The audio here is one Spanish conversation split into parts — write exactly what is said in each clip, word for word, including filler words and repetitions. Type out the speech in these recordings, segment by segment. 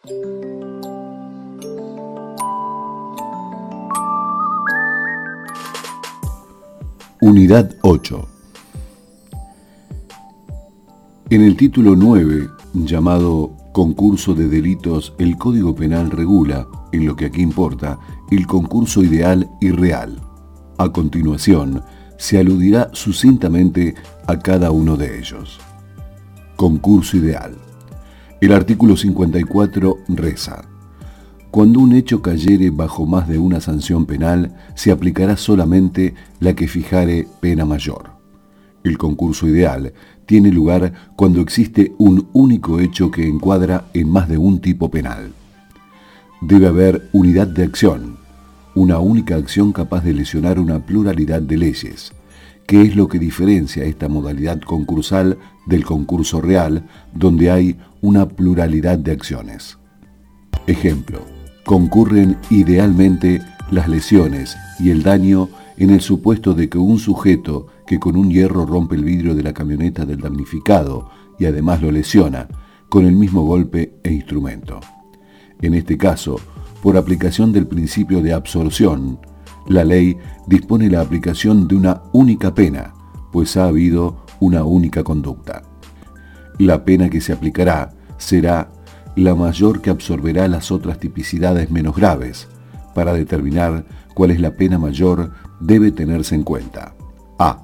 Unidad ocho. En el título nueve, llamado Concurso de Delitos, el Código Penal regula, en lo que aquí importa, el concurso ideal y real. A continuación, se aludirá sucintamente a cada uno de ellos. Concurso ideal. El artículo cincuenta y cuatro reza: cuando un hecho cayere bajo más de una sanción penal, se aplicará solamente la que fijare pena mayor. El concurso ideal tiene lugar cuando existe un único hecho que encuadra en más de un tipo penal. Debe haber unidad de acción, una única acción capaz de lesionar una pluralidad de leyes, que es lo que diferencia esta modalidad concursal del concurso real, donde hay una pluralidad de acciones. Ejemplo: concurren idealmente las lesiones y el daño en el supuesto de que un sujeto que con un hierro rompe el vidrio de la camioneta del damnificado y además lo lesiona con el mismo golpe e instrumento. En este caso, por aplicación del principio de absorción, la ley dispone la aplicación de una única pena, pues ha habido una única conducta. La pena que se aplicará será la mayor que absorberá las otras tipicidades menos graves. Para determinar cuál es la pena mayor, debe tenerse en cuenta: A.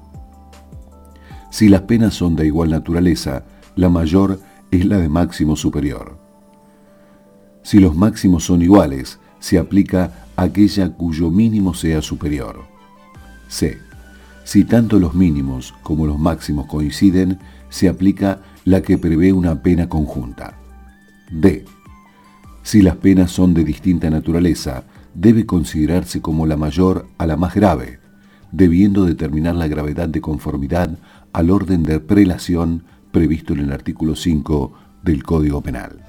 Si las penas son de igual naturaleza, la mayor es la de máximo superior. Si los máximos son iguales, se aplica aquella cuyo mínimo sea superior. C. Si tanto los mínimos como los máximos coinciden, se aplica la que prevé una pena conjunta. D. Si las penas son de distinta naturaleza, debe considerarse como la mayor a la más grave, debiendo determinar la gravedad de conformidad al orden de prelación previsto en el artículo cinco del Código Penal.